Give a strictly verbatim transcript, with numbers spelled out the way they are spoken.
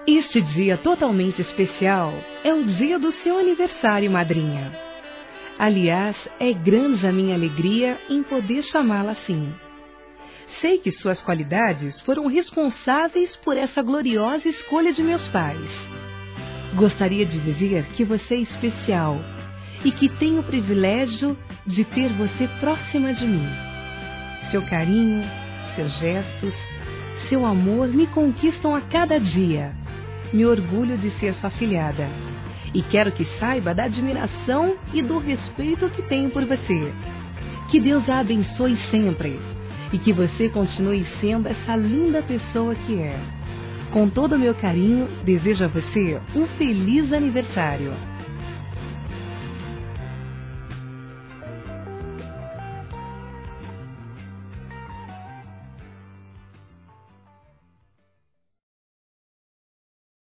Este dia totalmente especial é o dia do seu aniversário, madrinha. Aliás, é grande a minha alegria em poder chamá-la assim. Sei que suas qualidades foram responsáveis por essa gloriosa escolha de meus pais. Gostaria de dizer que você é especial e que tenho o privilégio de ter você próxima de mim. Seu carinho, seus gestos, seu amor me conquistam a cada dia. Me orgulho de ser sua afilhada e quero que saiba da admiração e do respeito que tenho por você. Que Deus a abençoe sempre e que você continue sendo essa linda pessoa que é. Com todo o meu carinho, desejo a você um feliz aniversário.